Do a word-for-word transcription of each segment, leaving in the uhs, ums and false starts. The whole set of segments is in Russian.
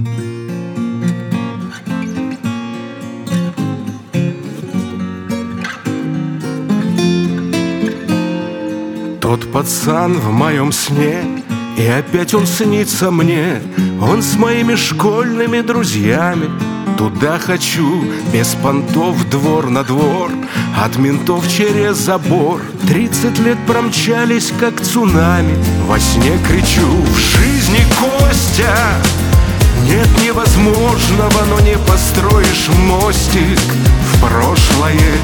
Тот пацан в моем сне, и опять он снится мне. Он с моими школьными друзьями. Туда хочу, без понтов, двор на двор, от ментов через забор. Тридцать лет промчались, как цунами. Во сне кричу: в жизни, Костя, нет невозможного, но не построишь мостик в прошлое.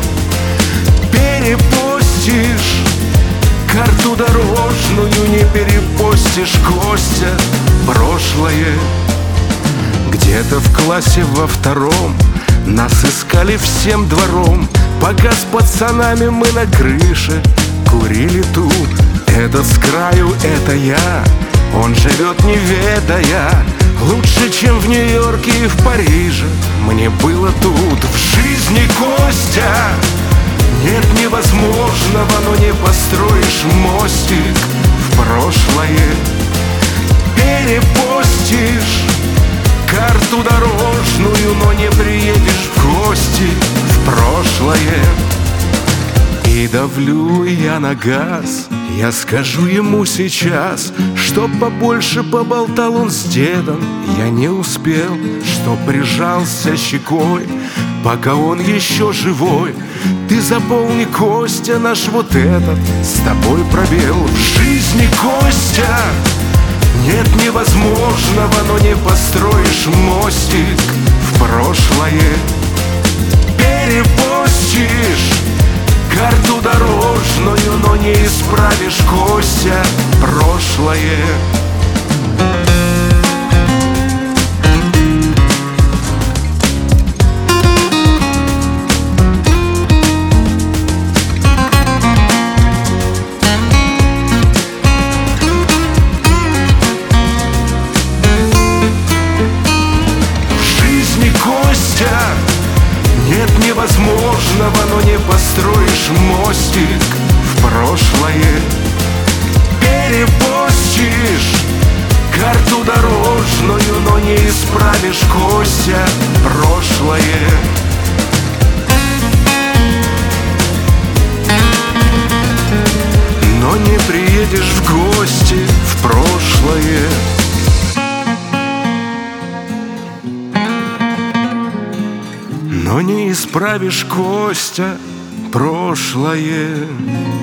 Перепостишь карту дорожную, не перепостишь, Костя, прошлое. Где-то в классе во втором нас искали всем двором, пока с пацанами мы на крыше курили ту. Этот с краю, это я, он живет не ведая. Лучше, чем в Нью-Йорке и в Париже, мне было тут. В жизни, Костя, нет невозможного, но не построишь мостик в прошлое. Перепостишь карту дорожную, но не приедешь в гости в прошлое. И давлю я на газ, я скажу ему сейчас, чтоб побольше поболтал он с дедом. Я не успел, что прижался щекой, пока он еще живой. Ты заполни, Костя, наш вот этот с тобой пробел. В жизни, Костя, нет невозможного, но не построишь мостик в прошлое. Перепостишь карту дорожную, но не исправишь, Костя, прошлое. Нет невозможного, но не построишь мостик в прошлое. Перепостишь карту дорожную, но не исправишь, Костя, прошлое. Но не приедешь в гости в прошлое. Но не исправишь, Костя, прошлое.